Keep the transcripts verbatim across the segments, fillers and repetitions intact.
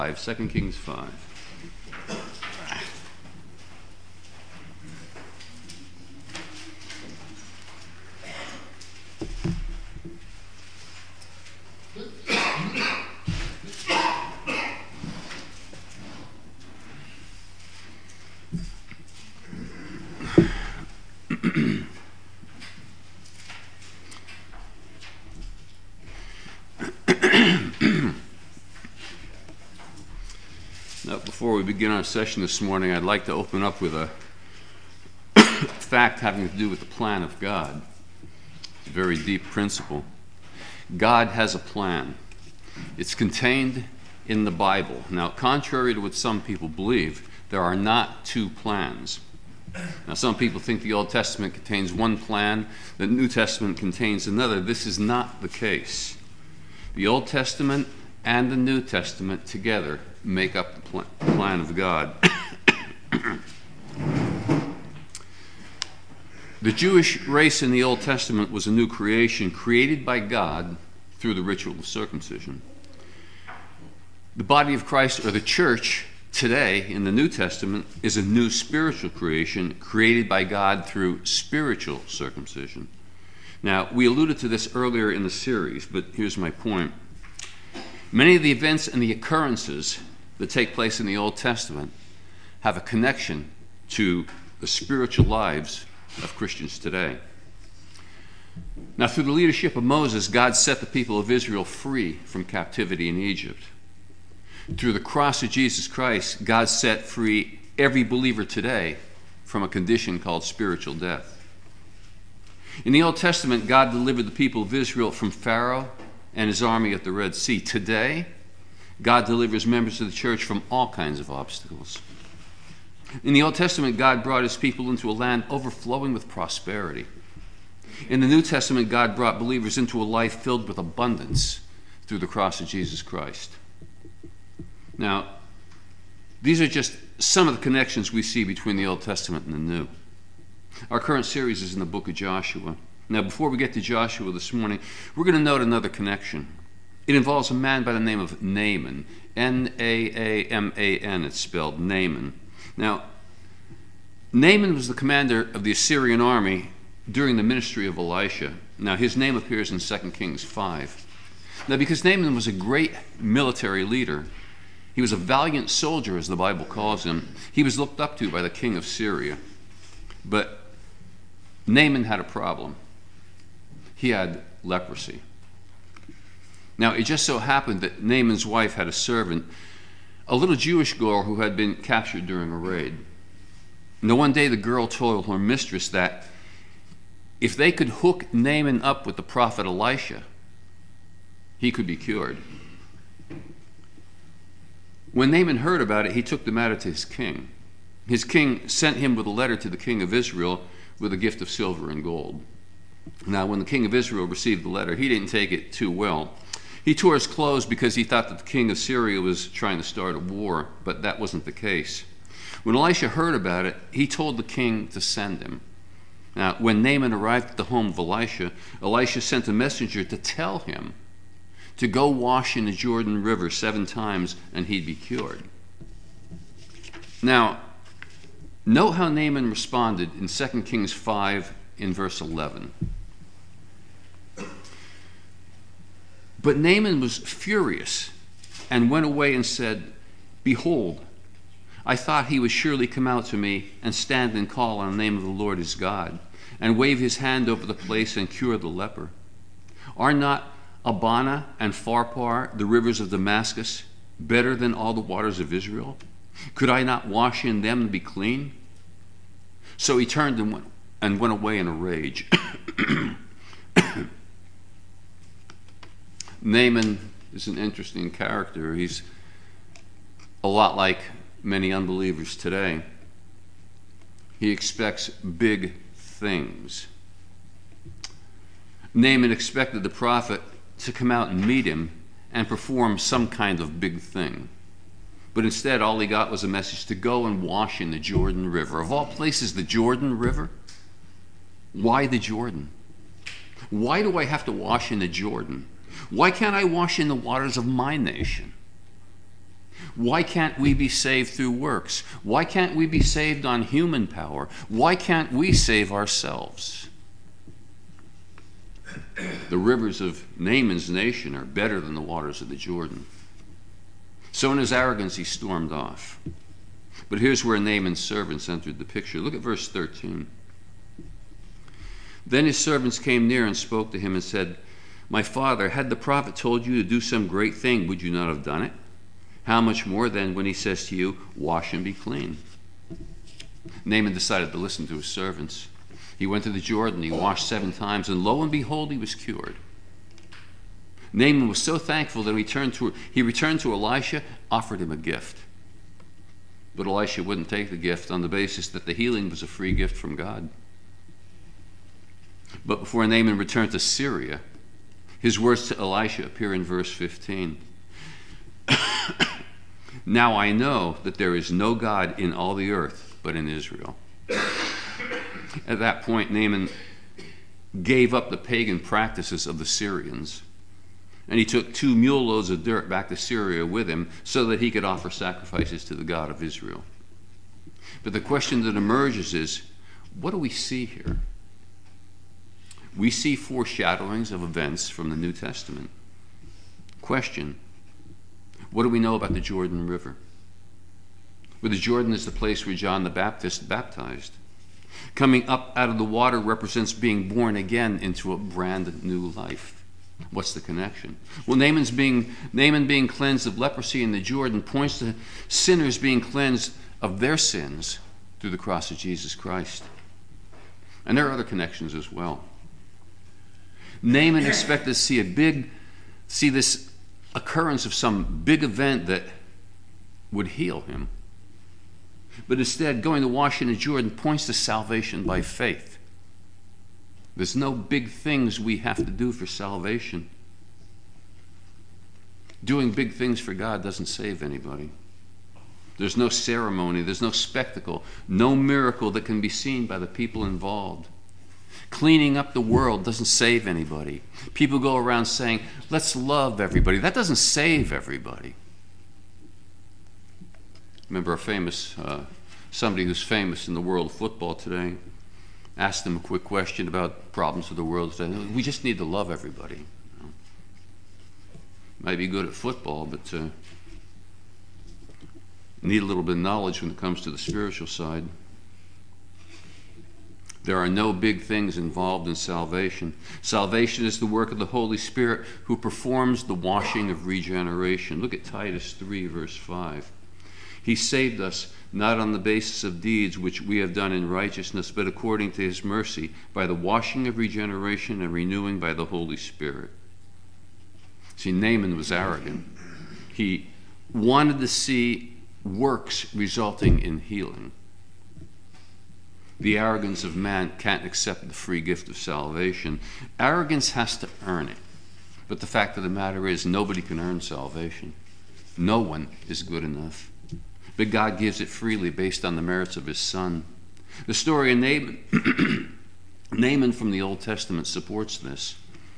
Second Kings five. Now, before we begin our session this morning, I'd like to open up with a fact having to do with the plan of God. It's a very deep principle. God has a plan. It's contained in the Bible. Now, contrary to what some people believe, there are not two plans. Now, some people think the Old Testament contains one plan, the New Testament contains another. This is not the case. The Old Testament and the New Testament together make up the pl- plan of God. The Jewish race in the Old Testament was a new creation created by God through the ritual of circumcision. The body of Christ, or the church, today in the New Testament is a new spiritual creation created by God through spiritual circumcision. Now, we alluded to this earlier in the series, but here's my point. Many of the events and the occurrences that take place in the Old Testament have a connection to the spiritual lives of Christians today. Now, through the leadership of Moses, God set the people of Israel free from captivity in Egypt. Through the cross of Jesus Christ, God set free every believer today from a condition called spiritual death. In the Old Testament, God delivered the people of Israel from Pharaoh and his army at the Red Sea. Today, God delivers members of the church from all kinds of obstacles. In the Old Testament, God brought his people into a land overflowing with prosperity. In the New Testament, God brought believers into a life filled with abundance through the cross of Jesus Christ. Now, these are just some of the connections we see between the Old Testament and the New. Our current series is in the book of Joshua. Now, before we get to Joshua this morning, we're going to note another connection. It involves a man by the name of Naaman. N A A M A N, it's spelled, Naaman. Now, Naaman was the commander of the Assyrian army during the ministry of Elisha. Now, his name appears in Second Kings five. Now, because Naaman was a great military leader, he was a valiant soldier, as the Bible calls him, he was looked up to by the king of Syria. But Naaman had a problem. He had leprosy. Now, it just so happened that Naaman's wife had a servant, a little Jewish girl who had been captured during a raid. Now, one day the girl told her mistress that if they could hook Naaman up with the prophet Elisha, he could be cured. When Naaman heard about it, he took the matter to his king. His king sent him with a letter to the king of Israel with a gift of silver and gold. Now, when the king of Israel received the letter, he didn't take it too well. He tore his clothes because he thought that the king of Syria was trying to start a war, but that wasn't the case. When Elisha heard about it, he told the king to send him. Now, when Naaman arrived at the home of Elisha, Elisha sent a messenger to tell him to go wash in the Jordan River seven times and he'd be cured. Now, note how Naaman responded in Second Kings five in verse eleven. But Naaman was furious and went away and said, "Behold, I thought he would surely come out to me and stand and call on the name of the Lord his God, and wave his hand over the place and cure the leper. Are not Abana and Pharpar, the rivers of Damascus, better than all the waters of Israel? Could I not wash in them and be clean?" So he turned and went, and went away in a rage. Naaman is an interesting character. He's a lot like many unbelievers today. He expects big things. Naaman expected the prophet to come out and meet him and perform some kind of big thing. But instead, all he got was a message to go and wash in the Jordan River. Of all places, the Jordan River? Why the Jordan? Why do I have to wash in the Jordan? Why can't I wash in the waters of my nation? Why can't we be saved through works? Why can't we be saved on human power? Why can't we save ourselves? The rivers of Naaman's nation are better than the waters of the Jordan. So in his arrogance he stormed off. But here's where Naaman's servants entered the picture. Look at verse thirteen. Then his servants came near and spoke to him and said, "My father, had the prophet told you to do some great thing, would you not have done it? How much more then when he says to you, 'Wash and be clean'?" Naaman decided to listen to his servants. He went to the Jordan, he washed seven times, and lo and behold, he was cured. Naaman was so thankful that he returned to, he returned to Elisha, offered him a gift. But Elisha wouldn't take the gift on the basis that the healing was a free gift from God. But before Naaman returned to Syria, his words to Elisha appear in verse fifteen. "Now I know that there is no God in all the earth but in Israel." At that point, Naaman gave up the pagan practices of the Syrians, and he took two mule loads of dirt back to Syria with him so that he could offer sacrifices to the God of Israel. But the question that emerges is, what do we see here? We see foreshadowings of events from the New Testament. Question: what do we know about the Jordan River? Well, the Jordan is the place where John the Baptist baptized. Coming up out of the water represents being born again into a brand new life. What's the connection? Well, Naaman's being, Naaman being cleansed of leprosy in the Jordan points to sinners being cleansed of their sins through the cross of Jesus Christ. And there are other connections as well. Naaman expected to see a big, see this occurrence of some big event that would heal him. But instead, going to wash in the Jordan points to salvation by faith. There's no big things we have to do for salvation. Doing big things for God doesn't save anybody. There's no ceremony, there's no spectacle, no miracle that can be seen by the people involved. Cleaning up the world doesn't save anybody. People go around saying, "Let's love everybody." That doesn't save everybody. Remember a famous, uh, somebody who's famous in the world of football today, asked them a quick question about problems of the world. Said, "We just need to love everybody." You know? Might be good at football, but uh, need a little bit of knowledge when it comes to the spiritual side. There are no big things involved in salvation. Salvation is the work of the Holy Spirit who performs the washing of regeneration. Look at Titus three, verse five. He saved us not on the basis of deeds which we have done in righteousness, but according to his mercy, by the washing of regeneration and renewing by the Holy Spirit. See, Naaman was arrogant. He wanted to see works resulting in healing. The arrogance of man can't accept the free gift of salvation. Arrogance has to earn it. But the fact of the matter is, nobody can earn salvation. No one is good enough. But God gives it freely based on the merits of his Son. The story of Naaman, Naaman from the Old Testament supports this.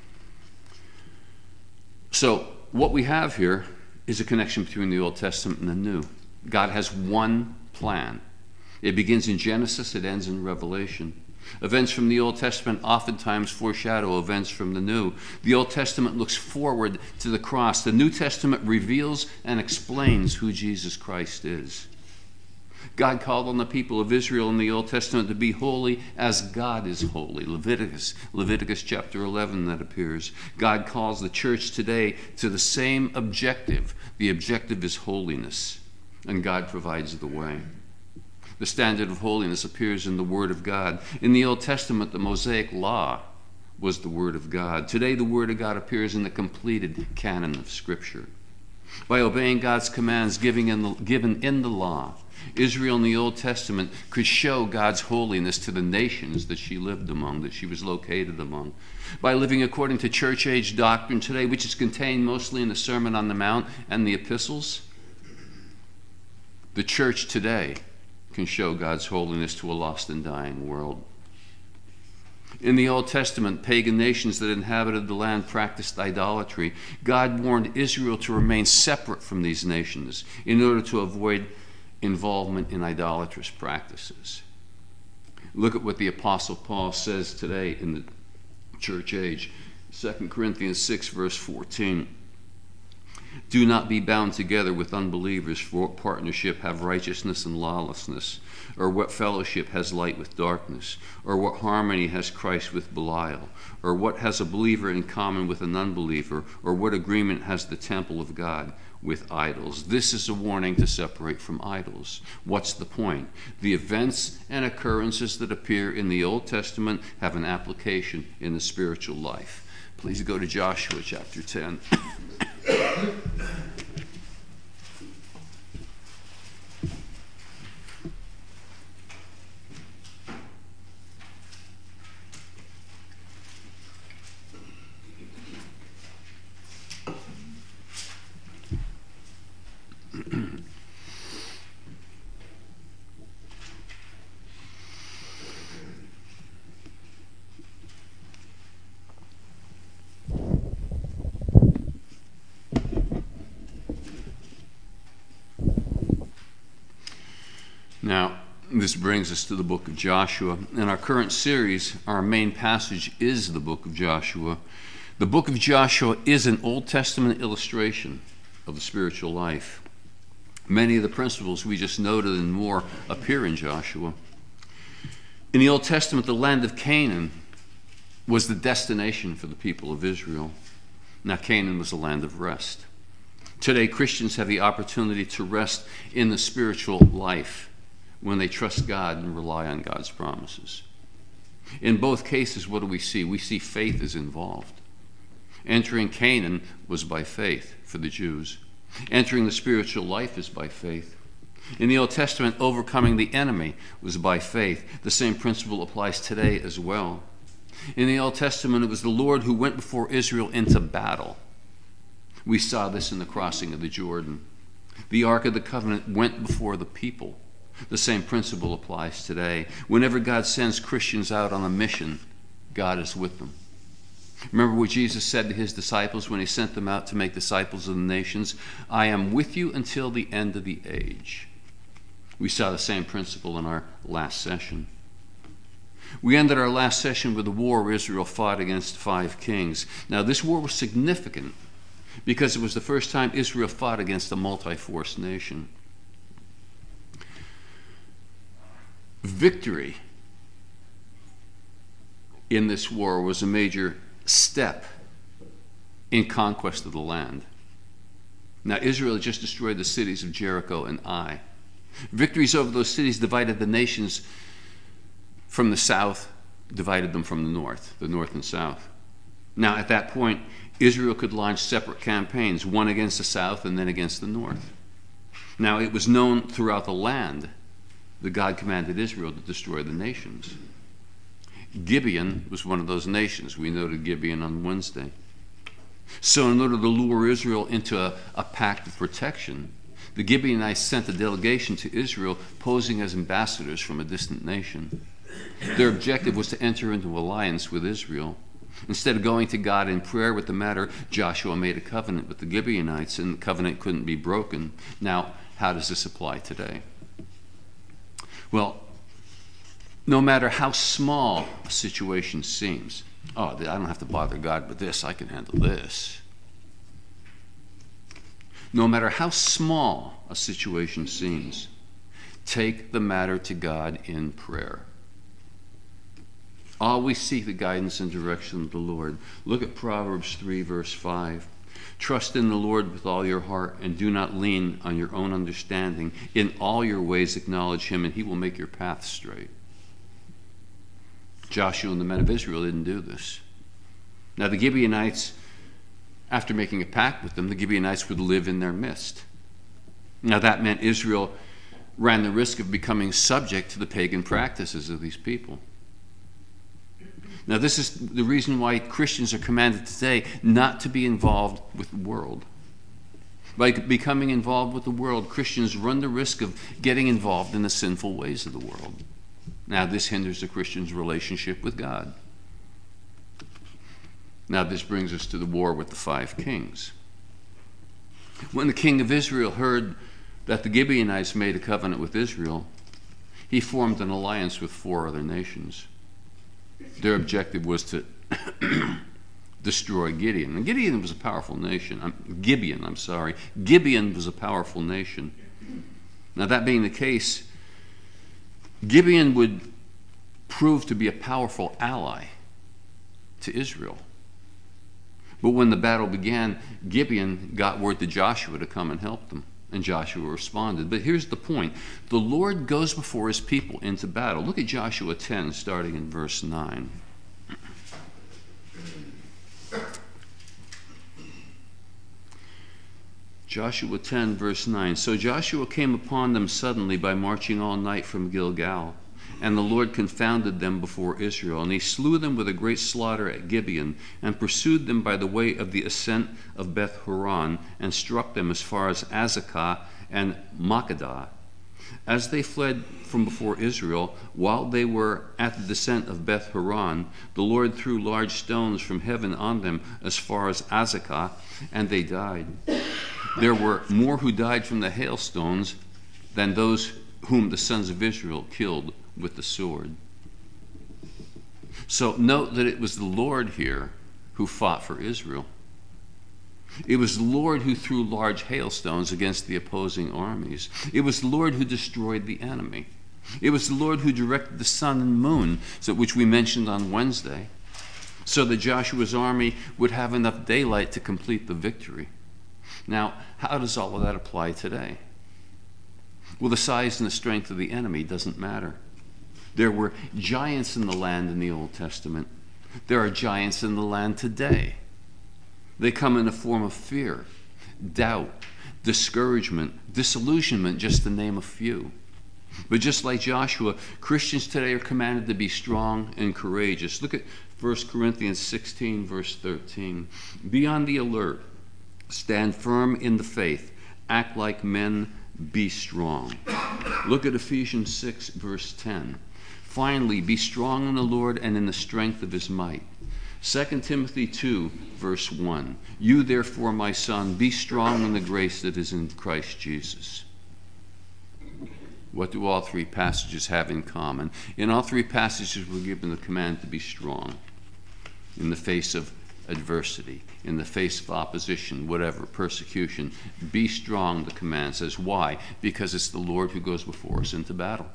So what we have here is a connection between the Old Testament and the New. God has one plan. It begins in Genesis, it ends in Revelation. Events from the Old Testament oftentimes foreshadow events from the New. The Old Testament looks forward to the cross. The New Testament reveals and explains who Jesus Christ is. God called on the people of Israel in the Old Testament to be holy as God is holy. Leviticus, Leviticus chapter eleven that appears. God calls the church today to the same objective. The objective is holiness, and God provides the way. The standard of holiness appears in the Word of God. In the Old Testament, the Mosaic Law was the Word of God. Today, the Word of God appears in the completed canon of Scripture. By obeying God's commands given in the, given in the law, Israel in the Old Testament could show God's holiness to the nations that she lived among, that she was located among. By living according to church-age doctrine today, which is contained mostly in the Sermon on the Mount and the epistles, the church today can show God's holiness to a lost and dying world. In the Old Testament, pagan nations that inhabited the land practiced idolatry. God warned Israel to remain separate from these nations in order to avoid involvement in idolatrous practices. Look at what the Apostle Paul says today in the church age. Second Corinthians six, verse fourteen. Do not be bound together with unbelievers, for what partnership have righteousness and lawlessness? Or what fellowship has light with darkness? Or what harmony has Christ with Belial? Or what has a believer in common with an unbeliever? Or what agreement has the temple of God with idols? This is a warning to separate from idols. What's the point? The events and occurrences that appear in the Old Testament have an application in the spiritual life. Please go to Joshua chapter ten. Now, this brings us to the book of Joshua. In our current series, our main passage is the book of Joshua. The book of Joshua is an Old Testament illustration of the spiritual life. Many of the principles we just noted and more appear in Joshua. In the Old Testament, the land of Canaan was the destination for the people of Israel. Now, Canaan was a land of rest. Today, Christians have the opportunity to rest in the spiritual life when they trust God and rely on God's promises. In both cases, what do we see? We see faith is involved. Entering Canaan was by faith for the Jews. Entering the spiritual life is by faith. In the Old Testament, overcoming the enemy was by faith. The same principle applies today as well. In the Old Testament, it was the Lord who went before Israel into battle. We saw this in the crossing of the Jordan. The Ark of the Covenant went before the people. The same principle applies today. Whenever God sends Christians out on a mission, God is with them. Remember what Jesus said to his disciples when he sent them out to make disciples of the nations? I am with you until the end of the age. We saw the same principle in our last session. We ended our last session with a war where Israel fought against five kings. Now, this war was significant because it was the first time Israel fought against a multi-force nation. Victory in this war was a major step in conquest of the land. Now, Israel had just destroyed the cities of Jericho and Ai. Victories over those cities divided the nations from the south, divided them from the north, the north and south. Now, at that point, Israel could launch separate campaigns, one against the south and then against the north. Now, it was known throughout the land that God commanded Israel to destroy the nations. Gibeon was one of those nations. We noted Gibeon on Wednesday. So in order to lure Israel into a, a pact of protection, the Gibeonites sent a delegation to Israel posing as ambassadors from a distant nation. Their objective was to enter into alliance with Israel. Instead of going to God in prayer with the matter, Joshua made a covenant with the Gibeonites, and the covenant couldn't be broken. Now, how does this apply today? Well, no matter how small a situation seems, oh, I don't have to bother God with this, I can handle this. No matter how small a situation seems, take the matter to God in prayer. Always seek the guidance and direction of the Lord. Look at Proverbs three, verse five. Trust in the Lord with all your heart and do not lean on your own understanding. In all your ways acknowledge him and he will make your path straight. Joshua and the men of Israel didn't do this. Now the Gibeonites, after making a pact with them, the Gibeonites would live in their midst. Now that meant Israel ran the risk of becoming subject to the pagan practices of these people. Now, this is the reason why Christians are commanded today not to be involved with the world. By becoming involved with the world, Christians run the risk of getting involved in the sinful ways of the world. Now, this hinders the Christian's relationship with God. Now this brings us to the war with the five kings. When the king of Israel heard that the Gibeonites made a covenant with Israel, he formed an alliance with four other nations. Their objective was to destroy Gideon. And Gideon was a powerful nation. Um, Gibeon, I'm sorry. Gibeon was a powerful nation. Now, that being the case, Gibeon would prove to be a powerful ally to Israel. But when the battle began, Gibeon got word to Joshua to come and help them, and Joshua responded. But here's the point. The Lord goes before his people into battle. Look at Joshua ten, starting in verse nine. Joshua ten, verse nine. So Joshua came upon them suddenly by marching all night from Gilgal. And the Lord confounded them before Israel. And he slew them with a great slaughter at Gibeon, and pursued them by the way of the ascent of Beth Horon, and struck them as far as Azekah and Makkedah. As they fled from before Israel, while they were at the descent of Beth Horon, the Lord threw large stones from heaven on them as far as Azekah, and they died. There were more who died from the hailstones than those whom the sons of Israel killed with the sword. So note that it was the Lord here who fought for Israel. It was the Lord who threw large hailstones against the opposing armies. It was the Lord who destroyed the enemy. It was the Lord who directed the sun and moon, so, which we mentioned on Wednesday, so that Joshua's army would have enough daylight to complete the victory. Now, how does all of that apply today? Well, the size and the strength of the enemy doesn't matter. There were giants in the land in the Old Testament. There are giants in the land today. They come in the form of fear, doubt, discouragement, disillusionment, just to name a few. But just like Joshua, Christians today are commanded to be strong and courageous. Look at First Corinthians sixteen, verse thirteen. Be on the alert. Stand firm in the faith. Act like men. Be strong. Look at Ephesians six, verse ten. Finally, be strong in the Lord and in the strength of his might. Second Timothy two, verse one. You therefore, my son, be strong in the grace that is in Christ Jesus. What do all three passages have in common? In all three passages, we're given the command to be strong in the face of adversity, in the face of opposition, whatever, persecution. Be strong, the command says. Why? Because it's the Lord who goes before us into battle.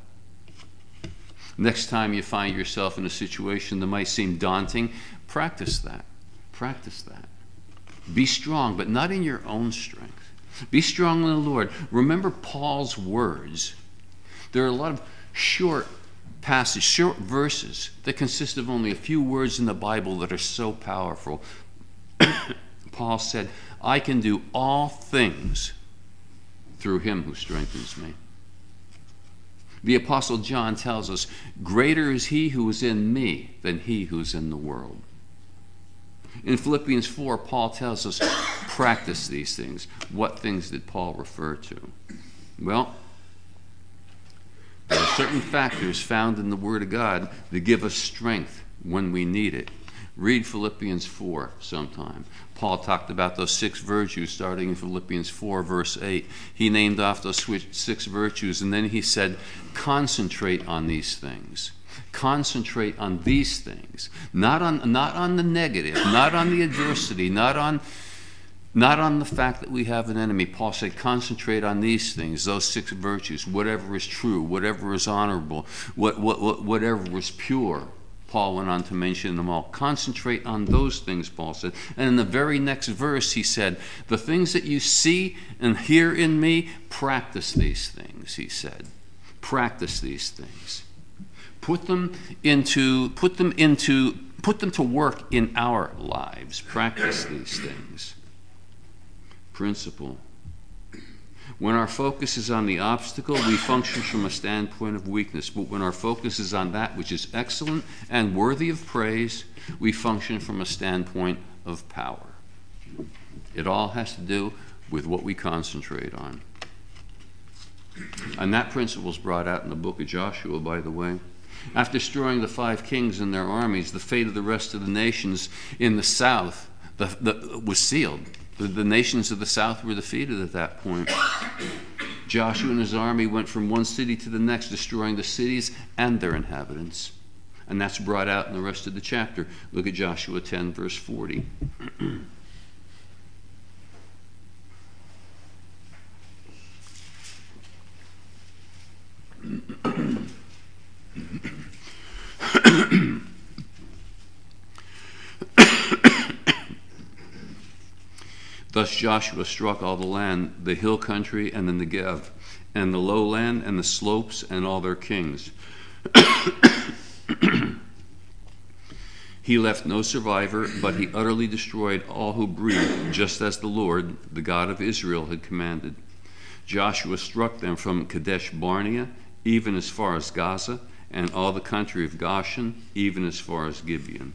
Next time you find yourself in a situation that might seem daunting, practice that. Practice that. Be strong, but not in your own strength. Be strong in the Lord. Remember Paul's words. There are a lot of short passages, short verses that consist of only a few words in the Bible that are so powerful. Paul said, I can do all things through him who strengthens me. The Apostle John tells us, greater is he who is in me than he who is in the world. In Philippians four, Paul tells us, practice these things. What things did Paul refer to? Well, there are certain factors found in the Word of God that give us strength when we need it. Read Philippians four sometime. Paul talked about those six virtues starting in Philippians four, verse eight. He named off those six virtues, and then he said, concentrate on these things. Concentrate on these things. Not on, not on the negative, not on the adversity, not on, not on the fact that we have an enemy. Paul said, concentrate on these things, those six virtues, whatever is true, whatever is honorable, what, what, what, whatever is pure. Paul went on to mention them all. Concentrate on those things, Paul said. And in the very next verse, he said, the things that you see and hear in me, practice these things, he said. Practice these things. Put them into, put them into, put them to work in our lives. Practice these things. Principle. When our focus is on the obstacle, we function from a standpoint of weakness. But when our focus is on that which is excellent and worthy of praise, we function from a standpoint of power. It all has to do with what we concentrate on. And that principle is brought out in the book of Joshua, by the way. After destroying the five kings and their armies, the fate of the rest of the nations in the south the, the, was sealed. The, the nations of the south were defeated at that point. Joshua and his army went from one city to the next, destroying the cities and their inhabitants. And that's brought out in the rest of the chapter. Look at Joshua ten, verse forty. Thus Joshua struck all the land, the hill country and the Negev, and the lowland and the slopes and all their kings. He left no survivor, but he utterly destroyed all who breathed, just as the Lord, the God of Israel, had commanded. Joshua struck them from Kadesh Barnea, even as far as Gaza, and all the country of Goshen, even as far as Gibeon.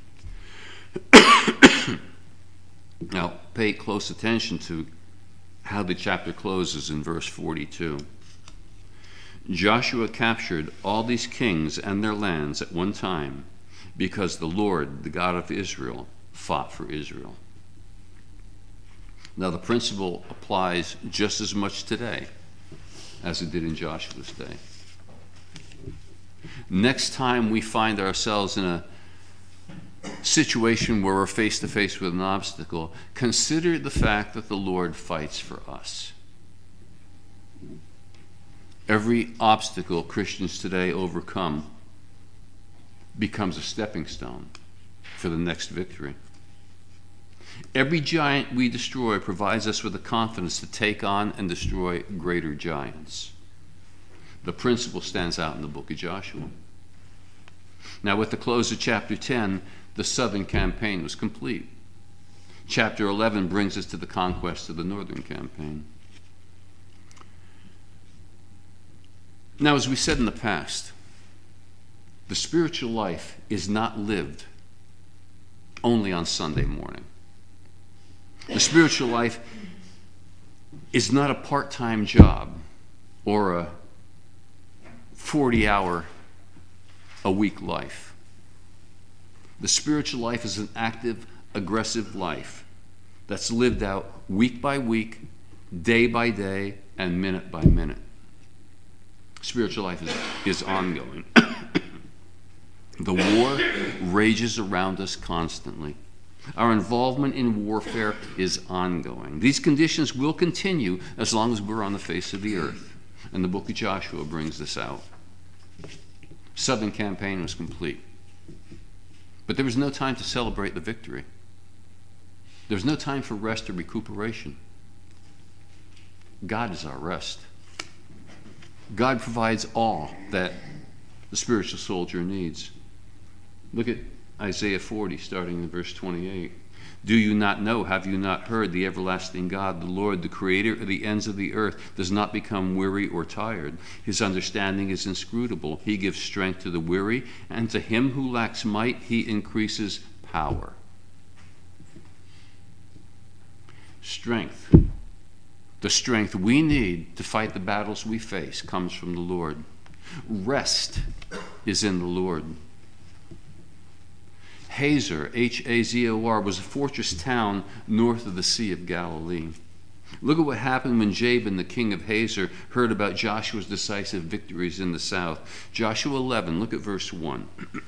Now, pay close attention to how the chapter closes in verse forty-two. Joshua captured all these kings and their lands at one time, because the Lord, the God of Israel, fought for Israel. Now, the principle applies just as much today as it did in Joshua's day. Next time we find ourselves in a situation where we're face to face with an obstacle, consider the fact that the Lord fights for us. Every obstacle Christians today overcome becomes a stepping stone for the next victory. Every giant we destroy provides us with the confidence to take on and destroy greater giants. The principle stands out in the book of Joshua. Now, with the close of chapter ten, the southern campaign was complete. Chapter eleven brings us to the conquest of the northern campaign. Now, as we said in the past, the spiritual life is not lived only on Sunday morning. The spiritual life is not a part-time job or a forty-hour a week life. The spiritual life is an active, aggressive life that's lived out week by week, day by day, and minute by minute. Spiritual life is, is ongoing. The war rages around us constantly. Our involvement in warfare is ongoing. These conditions will continue as long as we're on the face of the earth. And the book of Joshua brings this out. Southern campaign was complete. But there was no time to celebrate the victory. There was no time for rest or recuperation. God is our rest. God provides all that the spiritual soldier needs. Look at Isaiah forty, starting in verse twenty-eight. Do you not know, have you not heard, the everlasting God, the Lord, the creator of the ends of the earth, does not become weary or tired. His understanding is inscrutable. He gives strength to the weary, and to him who lacks might, he increases power. Strength. The strength we need to fight the battles we face comes from the Lord. Rest is in the Lord. Hazor, H A Z O R, was a fortress town north of the Sea of Galilee. Look at what happened when Jabin, the king of Hazor, heard about Joshua's decisive victories in the south. Joshua eleven, look at verse one.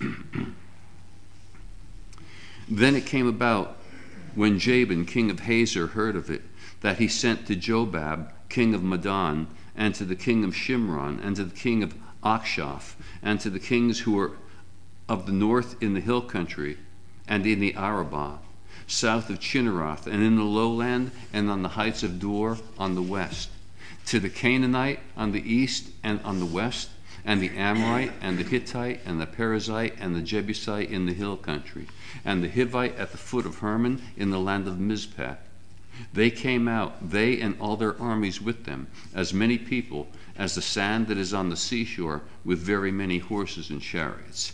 Then it came about, when Jabin, king of Hazor, heard of it, that he sent to Jobab, king of Madon, and to the king of Shimron, and to the king of Akshaph, and to the kings who were of the north in the hill country, and in the Arabah, south of Chinneroth, and in the lowland, and on the heights of Dor on the west, to the Canaanite on the east and on the west, and the Amorite, and the Hittite, and the Perizzite, and the Jebusite in the hill country, and the Hivite at the foot of Hermon in the land of Mizpeh. They came out, they and all their armies with them, as many people as the sand that is on the seashore, with very many horses and chariots.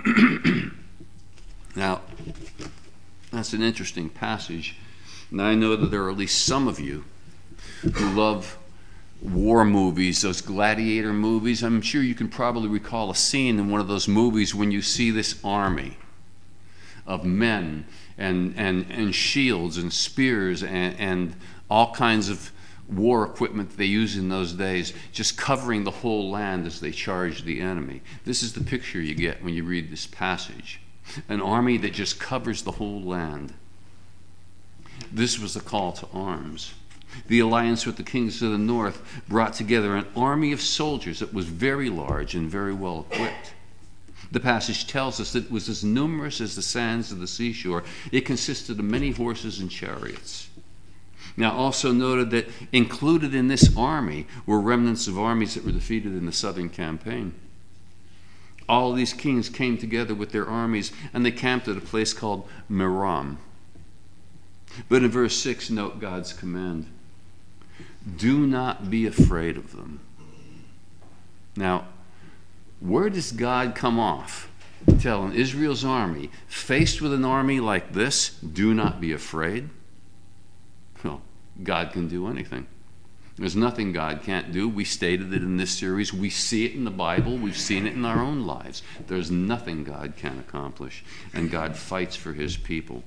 Now, that's an interesting passage. Now, I know that there are at least some of you who love war movies, those gladiator movies. I'm sure you can probably recall a scene in one of those movies when you see this army of men and and, and shields and spears and, and all kinds of war equipment that they used in those days, just covering the whole land as they charged the enemy. This is the picture you get when you read this passage. An army that just covers the whole land. This was the call to arms. The alliance with the kings of the north brought together an army of soldiers that was very large and very well equipped. The passage tells us that it was as numerous as the sands of the seashore. It consisted of many horses and chariots. Now, also noted that included in this army were remnants of armies that were defeated in the southern campaign. All of these kings came together with their armies, and they camped at a place called Merom. But in verse six, note God's command. Do not be afraid of them. Now, where does God come off telling Israel's army, faced with an army like this, do not be afraid? Well, God can do anything. There's nothing God can't do. We stated it in this series. We see it in the Bible. We've seen it in our own lives. There's nothing God can't accomplish. And God fights for his people.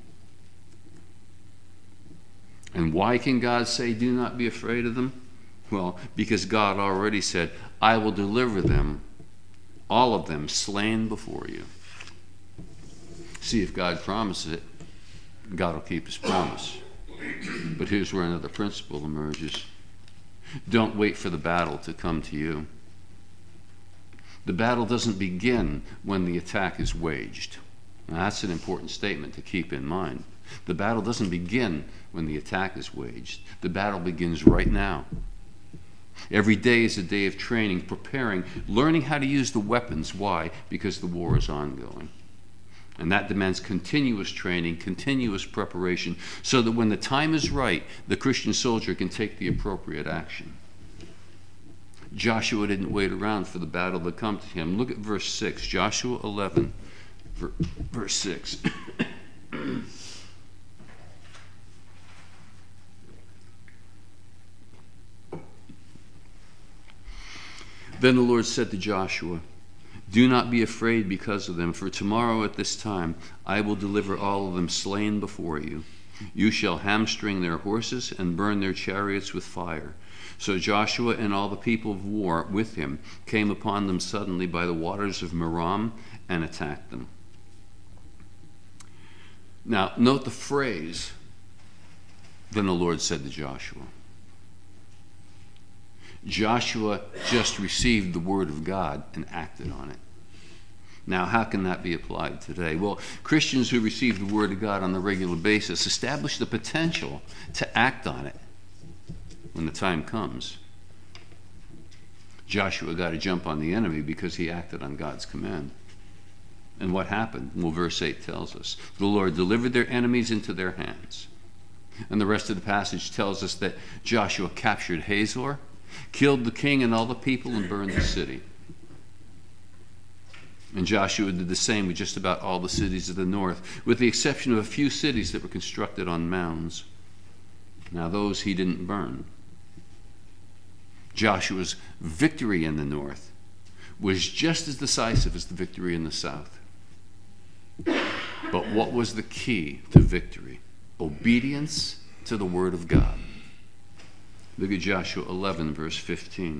And why can God say, do not be afraid of them? Well, because God already said, I will deliver them, all of them, slain before you. See, if God promises it, God will keep his promise. But here's where another principle emerges. Don't wait for the battle to come to you. The battle doesn't begin when the attack is waged. Now, that's an important statement to keep in mind. The battle doesn't begin when the attack is waged. The battle begins right now. Every day is a day of training, preparing, learning how to use the weapons. Why? Because the war is ongoing. And that demands continuous training, continuous preparation, so that when the time is right, the Christian soldier can take the appropriate action. Joshua didn't wait around for the battle to come to him. Look at verse six, Joshua eleven, verse six. Then the Lord said to Joshua, do not be afraid because of them, for tomorrow at this time I will deliver all of them slain before you. You shall hamstring their horses and burn their chariots with fire. So Joshua and all the people of war with him came upon them suddenly by the waters of Merom and attacked them. Now, note the phrase, then the Lord said to Joshua. Joshua just received the word of God and acted on it. Now, how can that be applied today? Well, Christians who receive the word of God on a regular basis establish the potential to act on it when the time comes. Joshua got a jump on the enemy because he acted on God's command. And what happened? Well, verse eight tells us. The Lord delivered their enemies into their hands. And the rest of the passage tells us that Joshua captured Hazor, killed the king and all the people, and burned the city. And Joshua did the same with just about all the cities of the north, with the exception of a few cities that were constructed on mounds. Now those he didn't burn. Joshua's victory in the north was just as decisive as the victory in the south. But what was the key to victory? Obedience to the word of God. Look at Joshua eleven, verse fifteen.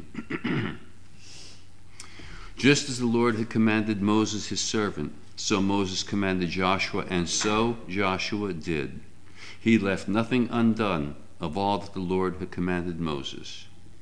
Just as the Lord had commanded Moses his servant, so Moses commanded Joshua, and so Joshua did. He left nothing undone of all that the Lord had commanded Moses.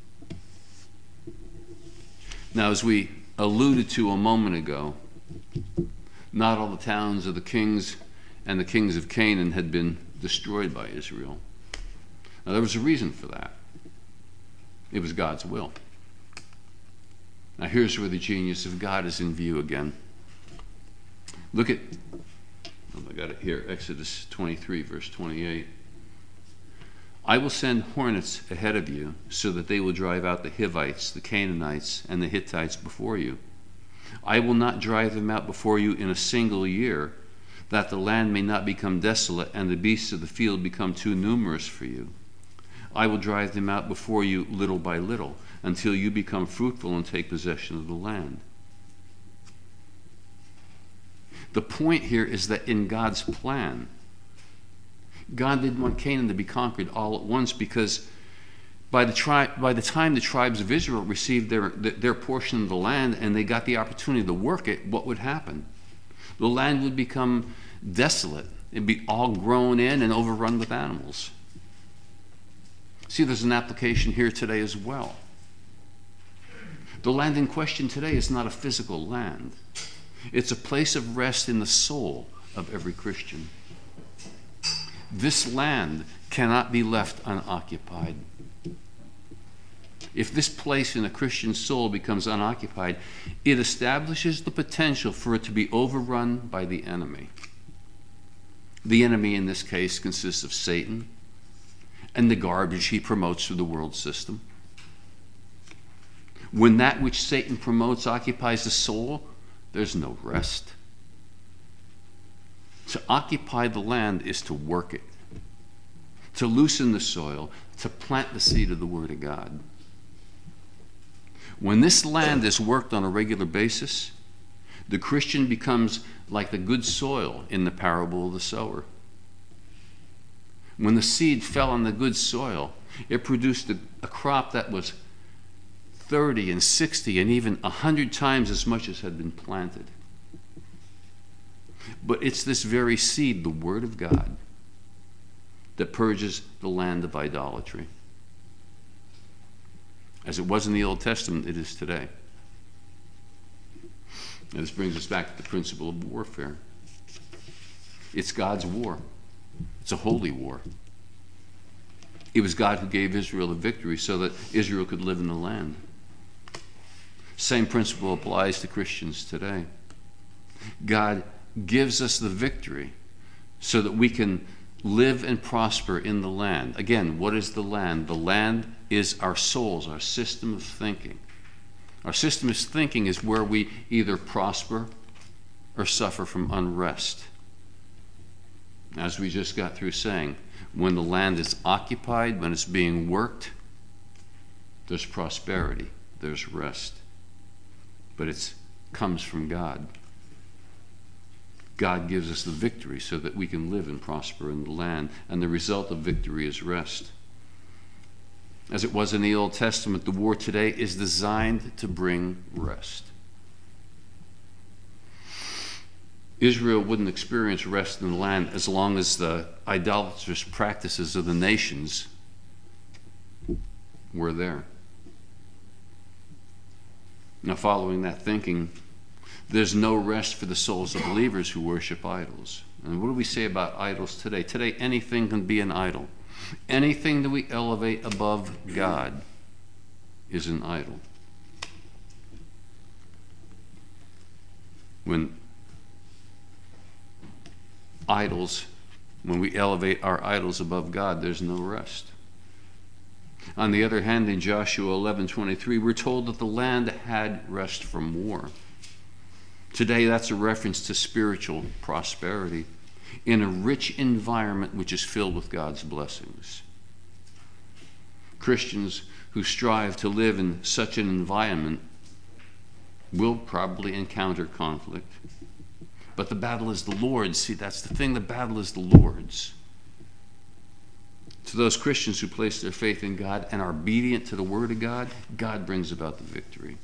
Now, as we alluded to a moment ago, not all the towns of the kings and the kings of Canaan had been destroyed by Israel. Now, there was a reason for that. It was God's will. Now, here's where the genius of God is in view again. Look at, oh, I got it here, Exodus twenty-three, verse twenty-eight. I will send hornets ahead of you so that they will drive out the Hivites, the Canaanites, and the Hittites before you. I will not drive them out before you in a single year, that the land may not become desolate and the beasts of the field become too numerous for you. I will drive them out before you little by little, until you become fruitful and take possession of the land. The point here is that in God's plan, God didn't want Canaan to be conquered all at once, because by the, tri- by the time the tribes of Israel received their, their portion of the land and they got the opportunity to work it, what would happen? The land would become desolate. It'd be all grown in and overrun with animals. See, there's an application here today as well. The land in question today is not a physical land. It's a place of rest in the soul of every Christian. This land cannot be left unoccupied. If this place in a Christian soul becomes unoccupied, it establishes the potential for it to be overrun by the enemy. The enemy in this case consists of Satan and the garbage he promotes through the world system. When that which Satan promotes occupies the soul, there's no rest. To occupy the land is to work it, to loosen the soil, to plant the seed of the Word of God. When this land is worked on a regular basis, the Christian becomes like the good soil in the parable of the sower. When the seed fell on the good soil, it produced a, a crop that was thirty and sixty and even a hundred times as much as had been planted. But it's this very seed, the Word of God, that purges the land of idolatry. As it was in the Old Testament, it is today. And this brings us back to the principle of warfare. It's God's war. It's a holy war. It was God who gave Israel the victory so that Israel could live in the land. Same principle applies to Christians today. God gives us the victory so that we can live and prosper in the land. Again, what is the land? The land is our souls, our system of thinking. Our system of thinking is where we either prosper or suffer from unrest. As we just got through saying, when the land is occupied, when it's being worked, there's prosperity, there's rest. But it comes from God. God gives us the victory so that we can live and prosper in the land, and the result of victory is rest. As it was in the Old Testament, the war today is designed to bring rest. Israel wouldn't experience rest in the land as long as the idolatrous practices of the nations were there. Now, following that thinking, there's no rest for the souls of believers who worship idols. And what do we say about idols today? Today, anything can be an idol. Anything that we elevate above God is an idol. When idols, when we elevate our idols above God, there's no rest. On the other hand, in Joshua eleven twenty-three, we're told that the land had rest from war. Today, that's a reference to spiritual prosperity in a rich environment which is filled with God's blessings. Christians who strive to live in such an environment will probably encounter conflict. But the battle is the Lord's. See, that's the thing. The battle is the Lord's. To those Christians who place their faith in God and are obedient to the Word of God, God brings about the victory.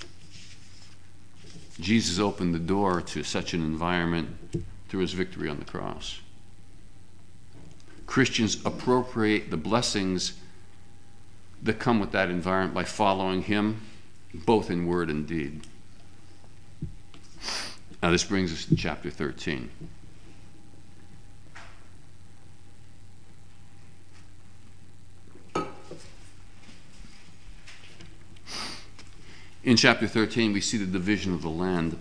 Jesus opened the door to such an environment through his victory on the cross. Christians appropriate the blessings that come with that environment by following him, both in word and deed. Now this brings us to chapter thirteen. In chapter thirteen, we see the division of the land.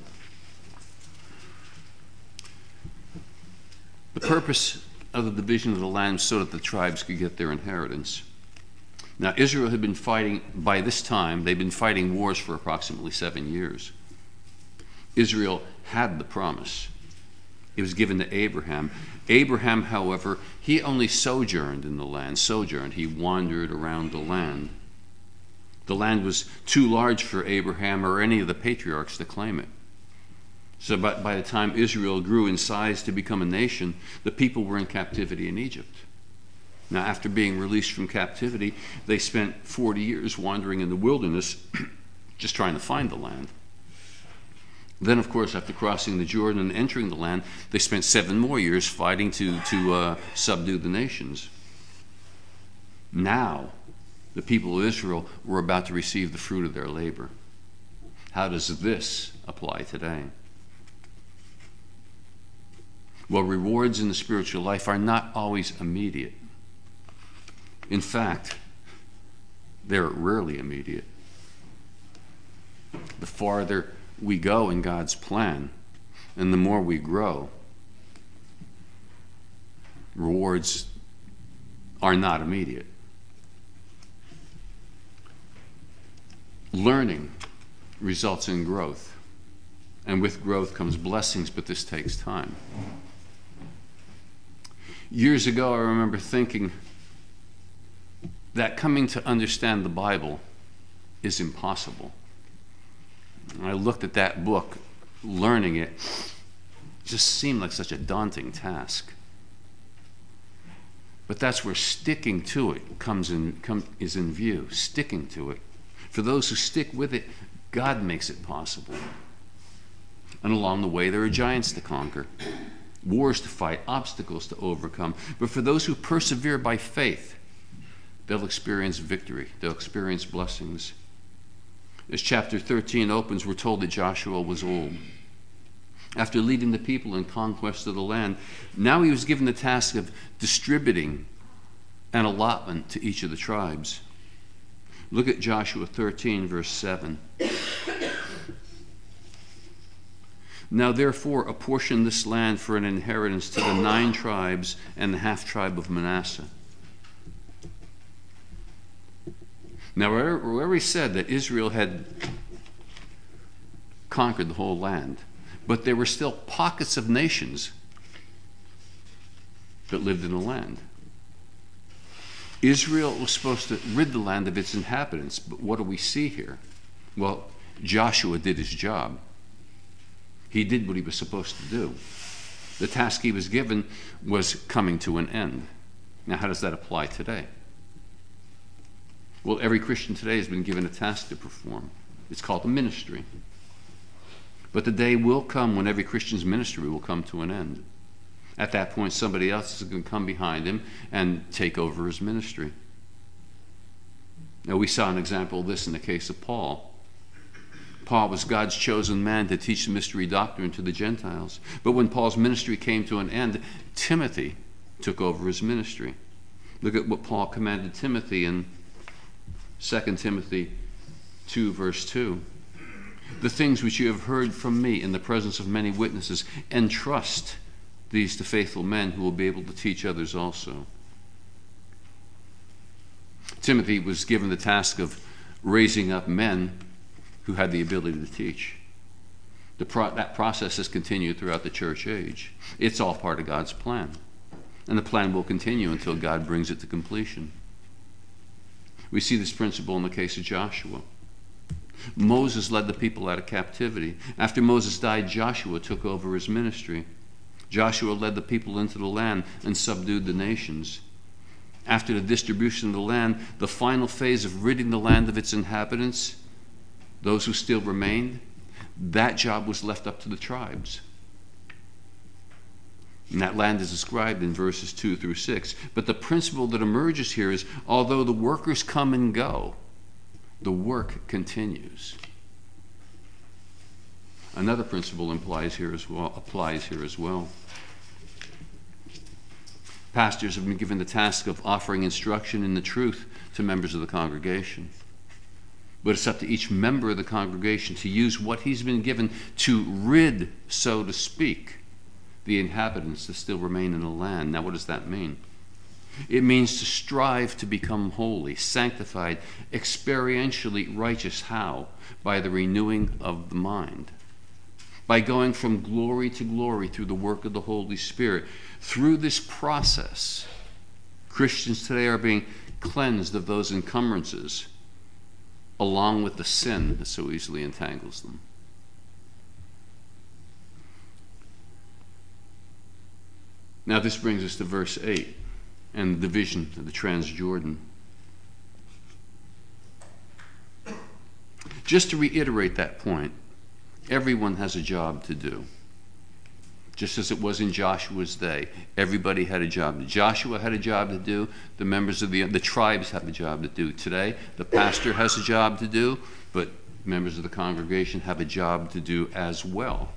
The purpose of the division of the land was so that the tribes could get their inheritance. Now, Israel had been fighting, by this time, they'd been fighting wars for approximately seven years. Israel had the promise. It was given to Abraham. Abraham, however, he only sojourned in the land. Sojourned. He wandered around the land. The land was too large for Abraham or any of the patriarchs to claim it. So by, by the time Israel grew in size to become a nation, the people were in captivity in Egypt. Now, after being released from captivity, they spent forty years wandering in the wilderness, just trying to find the land. Then, of course, after crossing the Jordan and entering the land, they spent seven more years fighting to, to uh, subdue the nations. Now, the people of Israel were about to receive the fruit of their labor. How does this apply today? Well, rewards in the spiritual life are not always immediate. In fact, they're rarely immediate. The farther we go in God's plan, and the more we grow, rewards are not immediate. Learning results in growth, and with growth comes blessings, but this takes time. Years ago, I remember thinking that coming to understand the Bible is impossible. I looked at that book, learning it just seemed like such a daunting task. But that's where sticking to it comes in, come, is in view, sticking to it. For those who stick with it, God makes it possible. And along the way, there are giants to conquer, wars to fight, obstacles to overcome. But for those who persevere by faith, they'll experience victory. They'll experience blessings. As chapter thirteen opens, we're told that Joshua was old. After leading the people in conquest of the land, now he was given the task of distributing an allotment to each of the tribes. Look at Joshua thirteen, verse seven. Now therefore apportion this land for an inheritance to the nine tribes and the half tribe of Manasseh. Now, wherever he said that Israel had conquered the whole land, but there were still pockets of nations that lived in the land. Israel was supposed to rid the land of its inhabitants, but what do we see here? Well, Joshua did his job. He did what he was supposed to do. The task he was given was coming to an end. Now, how does that apply today? Well, every Christian today has been given a task to perform. It's called a ministry. But the day will come when every Christian's ministry will come to an end. At that point, somebody else is going to come behind him and take over his ministry. Now, we saw an example of this in the case of Paul. Paul was God's chosen man to teach the mystery doctrine to the Gentiles. But when Paul's ministry came to an end, Timothy took over his ministry. Look at what Paul commanded Timothy in Second Timothy two, verse two. The things which you have heard from me in the presence of many witnesses, entrust these to faithful men who will be able to teach others also. Timothy was given the task of raising up men who had the ability to teach. The pro- that process has continued throughout the church age. It's all part of God's plan. And the plan will continue until God brings it to completion. We see this principle in the case of Joshua. Moses led the people out of captivity. After Moses died, Joshua took over his ministry. Joshua led the people into the land and subdued the nations. After the distribution of the land, the final phase of ridding the land of its inhabitants, those who still remained, that job was left up to the tribes. And that land is described in verses two through six. But the principle that emerges here is, although the workers come and go, the work continues. Another principle implies here as well, applies here as well. Pastors have been given the task of offering instruction in the truth to members of the congregation. But it's up to each member of the congregation to use what he's been given to rid, so to speak, the inhabitants that still remain in the land. Now, what does that mean? It means to strive to become holy, sanctified, experientially righteous. How? By the renewing of the mind. by going from glory to glory through the work of the Holy Spirit. Through this process, Christians today are being cleansed of those encumbrances, along with the sin that so easily entangles them. Now this brings us to verse eight and the division of the Transjordan. Just to reiterate that point, everyone has a job to do. Just as it was in Joshua's day, everybody had a job. Joshua had a job to do. The members of the the tribes have a job to do. Today, the pastor has a job to do, but members of the congregation have a job to do as well.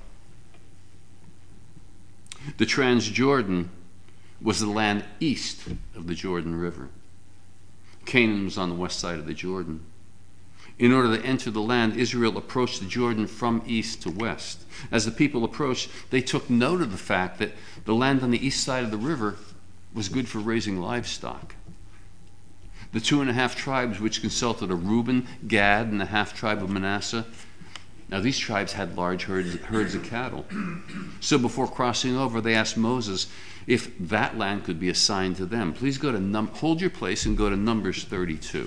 The Transjordan was the land east of the Jordan River. Canaan was on the west side of the Jordan. In order to enter the land, Israel approached the Jordan from east to west. As the people approached, they took note of the fact that the land on the east side of the river was good for raising livestock. The two and a half tribes which consulted of Reuben, Gad, and the half tribe of Manasseh. Now these tribes had large herds, herds of cattle. So before crossing over, they asked Moses if that land could be assigned to them. Please go to num- hold your place and go to Numbers thirty-two.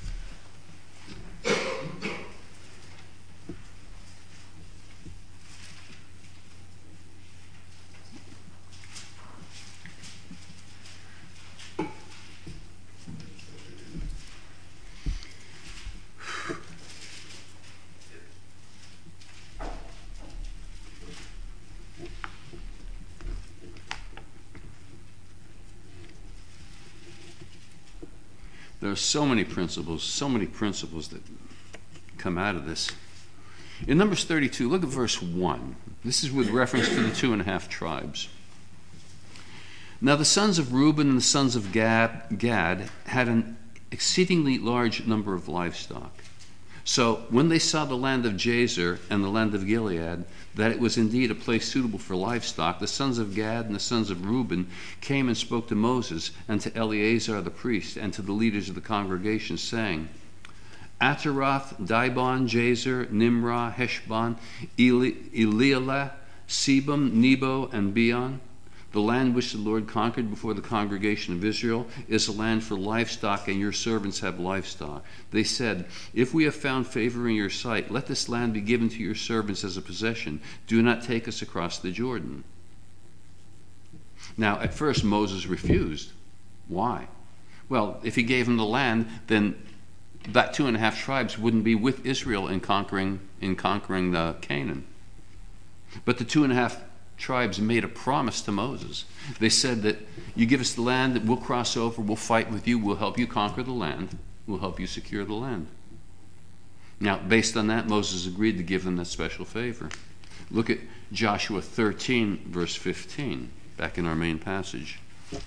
There are so many principles, so many principles that come out of this. In Numbers thirty-two, look at verse one. This is with reference to the two and a half tribes. Now the sons of Reuben and the sons of Gad, Gad had an exceedingly large number of livestock. So when they saw the land of Jazer and the land of Gilead, that it was indeed a place suitable for livestock, the sons of Gad and the sons of Reuben came and spoke to Moses and to Eleazar the priest and to the leaders of the congregation, saying, Ataroth, Dibon, Jazer, Nimrah, Heshbon, Eli- Elialah, Sebam, Nebo, and Beon, the land which the Lord conquered before the congregation of Israel, is a land for livestock, and your servants have livestock. They said, if we have found favor in your sight, let this land be given to your servants as a possession. Do not take us across the Jordan. Now, at first, Moses refused. Why? Well, if he gave him the land, then that two and a half tribes wouldn't be with Israel in conquering, in conquering the Canaan. But the two and a half tribes made a promise to Moses. They said that you give us the land, that we'll cross over, we'll fight with you, we'll help you conquer the land, we'll help you secure the land. Now, based on that, Moses agreed to give them that special favor. Look at Joshua thirteen, verse fifteen, back in our main passage.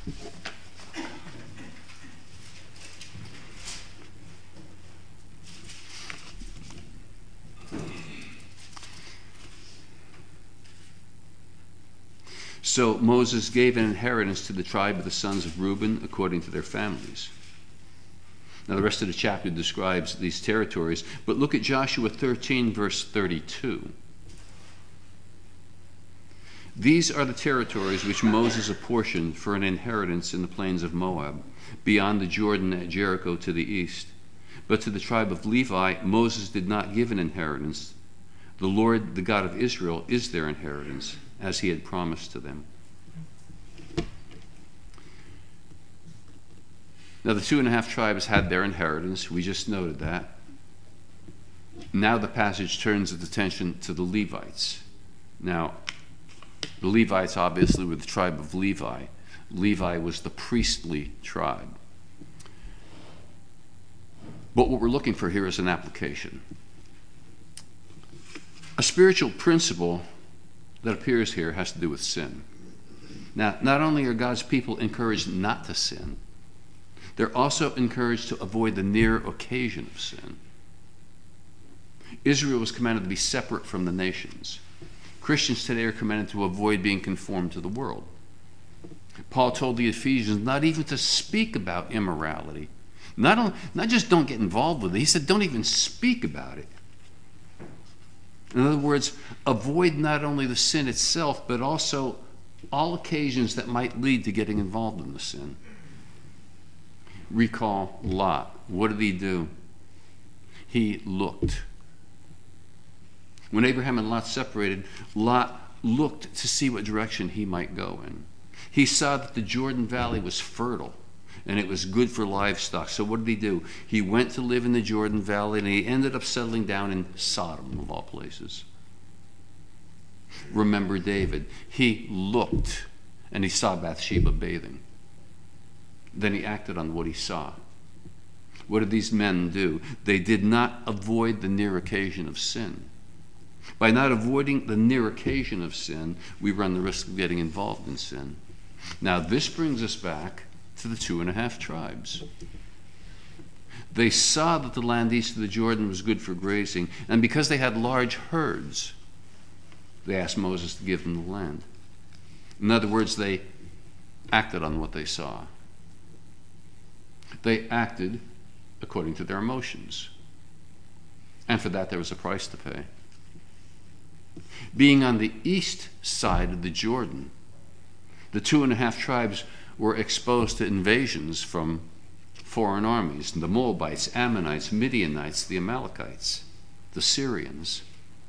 So Moses gave an inheritance to the tribe of the sons of Reuben according to their families. Now the rest of the chapter describes these territories, but look at Joshua thirteen, verse thirty-two. These are the territories which Moses apportioned for an inheritance in the plains of Moab, beyond the Jordan at Jericho to the east. But to the tribe of Levi, Moses did not give an inheritance. The Lord, the God of Israel, is their inheritance, as he had promised to them. Now the two and a half tribes had their inheritance. We just noted that. Now the passage turns its attention to the Levites. Now, the Levites obviously were the tribe of Levi. Levi was the priestly tribe. But what we're looking for here is an application. A spiritual principle that appears here has to do with sin. Now, not only are God's people encouraged not to sin, they're also encouraged to avoid the near occasion of sin. Israel was commanded to be separate from the nations. Christians today are commanded to avoid being conformed to the world. Paul told the Ephesians not even to speak about immorality. Not, only, not just don't get involved with it, he said don't even speak about it. In other words, avoid not only the sin itself, but also all occasions that might lead to getting involved in the sin. Recall Lot. What did he do? He looked. When Abraham and Lot separated, Lot looked to see what direction he might go in. He saw that the Jordan Valley was fertile and it was good for livestock. So what did he do? He went to live in the Jordan Valley, and he ended up settling down in Sodom, of all places. Remember David. He looked and he saw Bathsheba bathing. Then he acted on what he saw. What did these men do? They did not avoid the near occasion of sin. By not avoiding the near occasion of sin, we run the risk of getting involved in sin. Now, this brings us back to the two and a half tribes. They saw that the land east of the Jordan was good for grazing, and because they had large herds, they asked Moses to give them the land. In other words, they acted on what they saw. They acted according to their emotions. And for that, there was a price to pay. Being on the east side of the Jordan, the two and a half tribes were exposed to invasions from foreign armies, the Moabites, Ammonites, Midianites, the Amalekites, the Syrians.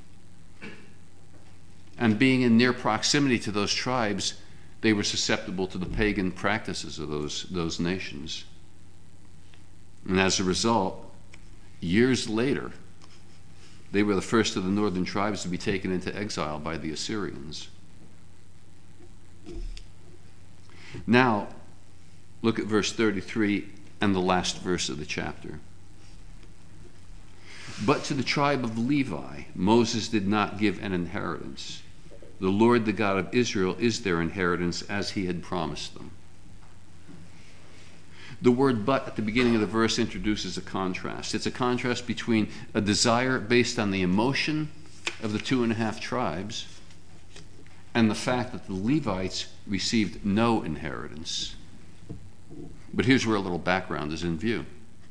And being in near proximity to those tribes, they were susceptible to the pagan practices of those, those nations. And as a result, years later, they were the first of the northern tribes to be taken into exile by the Assyrians. Now, look at verse thirty-three and the last verse of the chapter. But to the tribe of Levi, Moses did not give an inheritance. The Lord, the God of Israel, is their inheritance, as he had promised them. The word but at the beginning of the verse introduces a contrast. It's a contrast between a desire based on the emotion of the two and a half tribes and the fact that the Levites received no inheritance. But here's where a little background is in view.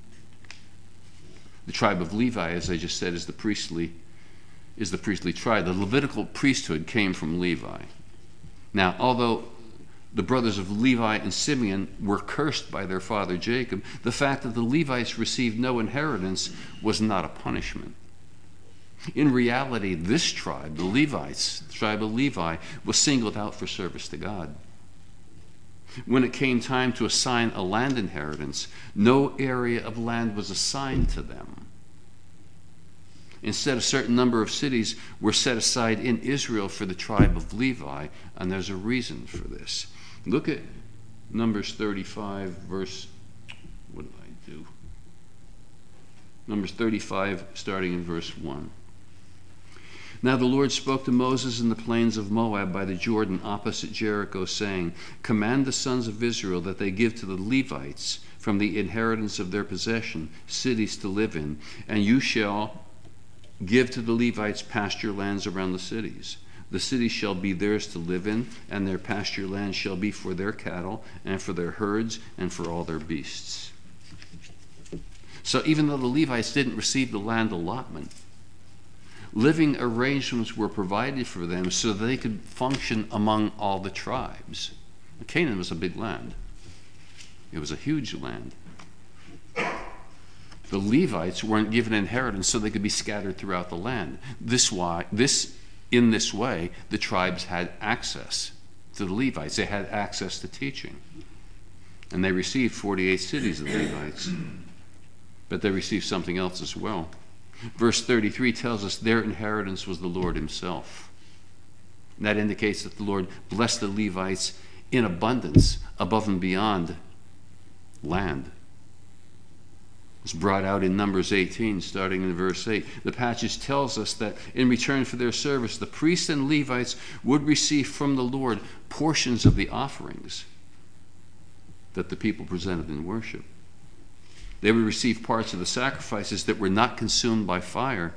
The tribe of Levi, as I just said, is the priestly, is the priestly tribe. The Levitical priesthood came from Levi. Now, although the brothers of Levi and Simeon were cursed by their father Jacob, the fact that the Levites received no inheritance was not a punishment. In reality, this tribe, the Levites, the tribe of Levi, was singled out for service to God. When it came time to assign a land inheritance, no area of land was assigned to them. Instead, a certain number of cities were set aside in Israel for the tribe of Levi, and there's a reason for this. Look at Numbers thirty-five, verse, what did I do? Numbers thirty-five, starting in verse one. Now the Lord spoke to Moses in the plains of Moab by the Jordan opposite Jericho, saying, Command the sons of Israel that they give to the Levites from the inheritance of their possession cities to live in, and you shall give to the Levites pasture lands around the cities. The cities shall be theirs to live in, and their pasture land shall be for their cattle, and for their herds, and for all their beasts. So even though the Levites didn't receive the land allotment, living arrangements were provided for them so they could function among all the tribes. Canaan was a big land. It was a huge land. The Levites weren't given inheritance so they could be scattered throughout the land. This why this in this way the tribes had access to the Levites. They had access to teaching. And they received forty-eight cities of Levites. But they received something else as well. Verse thirty-three tells us their inheritance was the Lord himself. And that indicates that the Lord blessed the Levites in abundance, above and beyond land. It's brought out in Numbers eighteen, starting in verse eight. The passage tells us that in return for their service, the priests and Levites would receive from the Lord portions of the offerings that the people presented in worship. They would receive parts of the sacrifices that were not consumed by fire,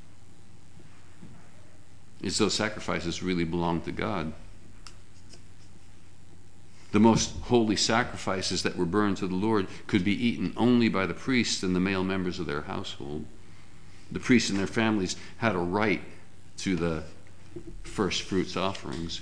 as those sacrifices really belonged to God. The most holy sacrifices that were burned to the Lord could be eaten only by the priests and the male members of their household. The priests and their families had a right to the first fruits offerings.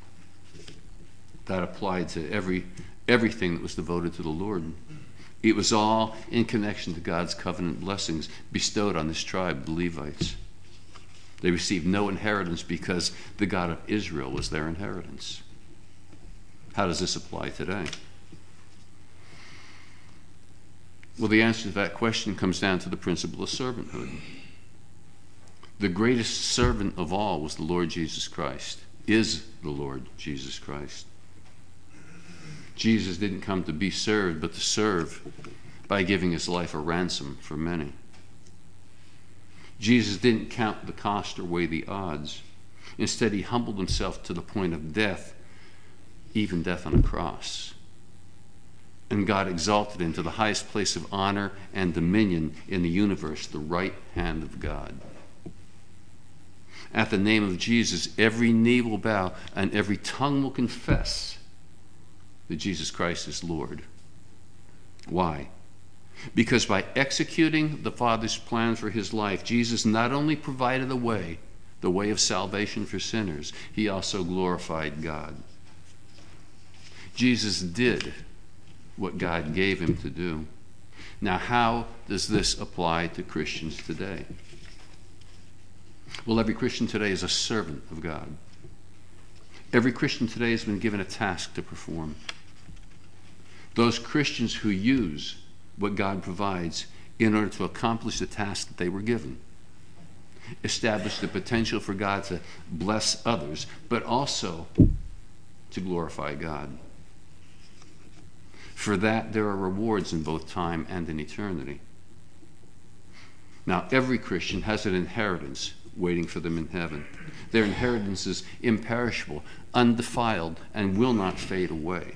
That applied to every everything that was devoted to the Lord. It was all in connection to God's covenant blessings bestowed on this tribe, the Levites. They received no inheritance because the God of Israel was their inheritance. How does this apply today? Well, the answer to that question comes down to the principle of servanthood. The greatest servant of all was the Lord Jesus Christ, is the Lord Jesus Christ. Jesus didn't come to be served, but to serve by giving his life a ransom for many. Jesus didn't count the cost or weigh the odds. Instead, he humbled himself to the point of death, even death on a cross. And God exalted him to the highest place of honor and dominion in the universe, the right hand of God. At the name of Jesus, every knee will bow and every tongue will confess that Jesus Christ is Lord. Why? Because by executing the Father's plan for his life, Jesus not only provided a way, the way of salvation for sinners, he also glorified God. Jesus did what God gave him to do. Now, how does this apply to Christians today? Well, every Christian today is a servant of God. Every Christian today has been given a task to perform. Those Christians who use what God provides in order to accomplish the task that they were given establish the potential for God to bless others, but also to glorify God. For that, there are rewards in both time and in eternity. Now, every Christian has an inheritance waiting for them in heaven. Their inheritance is imperishable, undefiled, and will not fade away.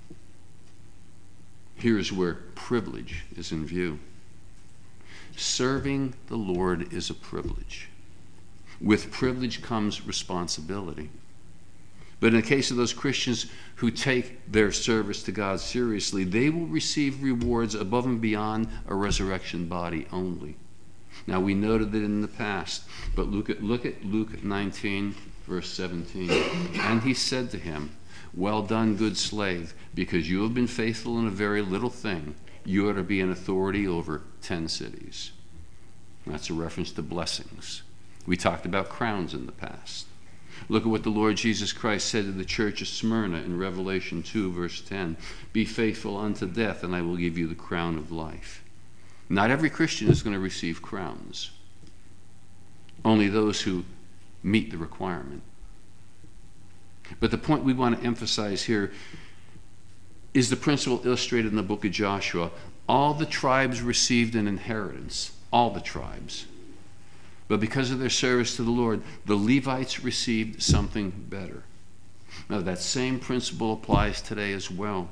Here's where privilege is in view. Serving the Lord is a privilege. With privilege comes responsibility. But in the case of those Christians who take their service to God seriously, they will receive rewards above and beyond a resurrection body only. Now, we noted it in the past, but look at, look at Luke nineteen, verse seventeen. And he said to him, "Well done, good slave, because you have been faithful in a very little thing, you are to be an authority over ten cities." That's a reference to blessings. We talked about crowns in the past. Look at what the Lord Jesus Christ said to the church of Smyrna in Revelation two, verse ten. "Be faithful unto death, and I will give you the crown of life." Not every Christian is going to receive crowns. Only those who meet the requirement. But the point we want to emphasize here is the principle illustrated in the book of Joshua. All the tribes received an inheritance. All the tribes. But because of their service to the Lord, the Levites received something better. Now, that same principle applies today as well.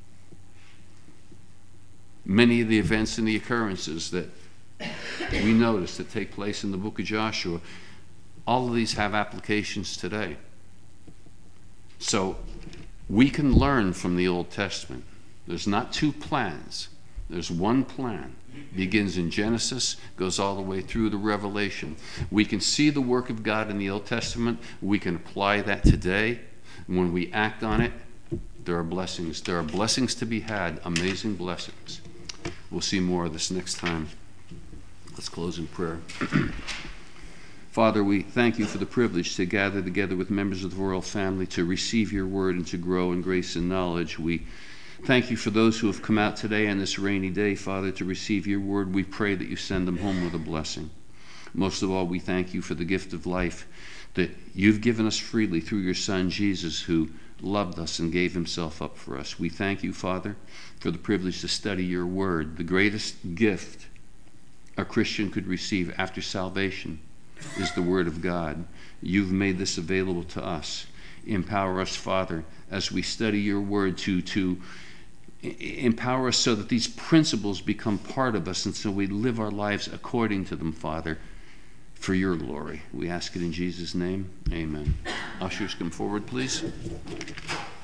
Many of the events and the occurrences that we notice that take place in the book of Joshua, all of these have applications today. So we can learn from the Old Testament. There's not two plans. There's one plan. Begins in Genesis, goes all the way through to Revelation. We can see the work of God in the Old Testament. We can apply that today. And when we act on it, there are blessings. There are blessings to be had, amazing blessings. We'll see more of this next time. Let's close in prayer. Father, we thank you for the privilege to gather together with members of the royal family to receive your word and to grow in grace and knowledge. We thank you for those who have come out today on this rainy day, Father, to receive your word. We pray that you send them home with a blessing. Most of all, we thank you for the gift of life that you've given us freely through your Son, Jesus, who loved us and gave himself up for us. We thank you, Father, for the privilege to study your word. The greatest gift a Christian could receive after salvation is the word of God. You've made this available to us. Empower us, Father, as we study your word to, to empower us so that these principles become part of us and so we live our lives according to them, Father, for your glory. We ask it in Jesus' name. Amen. Ushers, come forward, please.